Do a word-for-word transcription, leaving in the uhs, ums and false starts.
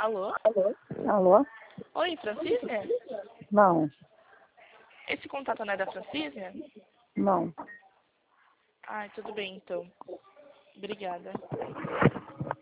Alô? Alô? Alô? Oi, Francisca? Não, Esse contato não é da Francisca? não. Ai, tudo bem, então. Obrigada.